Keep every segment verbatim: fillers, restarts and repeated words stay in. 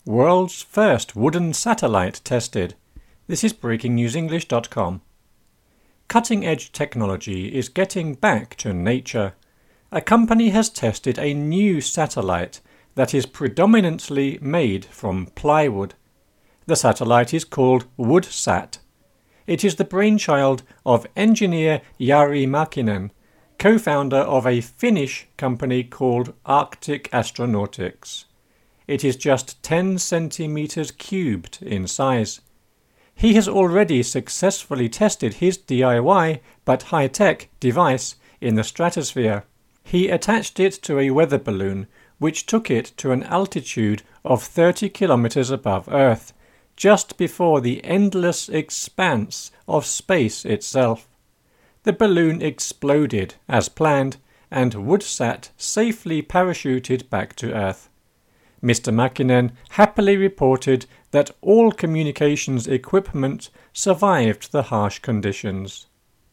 World's first wooden satellite tested. This is breaking news english dot com. Cutting-edge technology is getting back to nature. A company has tested a new satellite that is predominantly made from plywood. The satellite is called WoodSat. It is the brainchild of engineer Jari Mäkinen, co-founder of a Finnish company called Arctic Astronautics. It is just ten centimeters cubed in size. He has already successfully tested his D I Y but high-tech device in the stratosphere. He attached it to a weather balloon which took it to an altitude of thirty kilometers above Earth, just before the endless expanse of space itself. The balloon exploded as planned, and WoodSat safely parachuted back to Earth. Mister Mäkinen happily reported that all communications equipment survived the harsh conditions.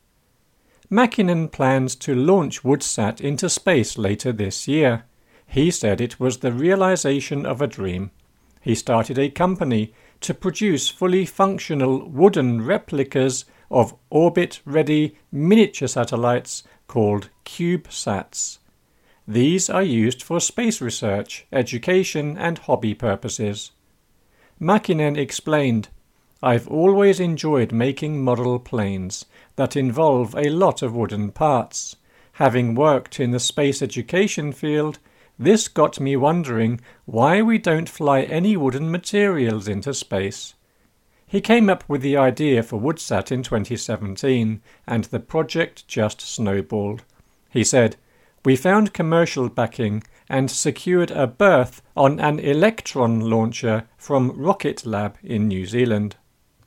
Mäkinen plans to launch WoodSat into space later this year. He said it was the realization of a dream. He started a company to produce fully functional wooden replicas of orbit-ready miniature satellites called CubeSats. These are used for space research, education and hobby purposes. Mäkinen explained, "I've always enjoyed making model planes that involve a lot of wooden parts. Having worked in the space education field, this got me wondering why we don't fly any wooden materials into space." He came up with the idea for WoodSat in twenty seventeen, and the project just snowballed. He said, "We found commercial backing and secured a berth on an Electron launcher from Rocket Lab in New Zealand.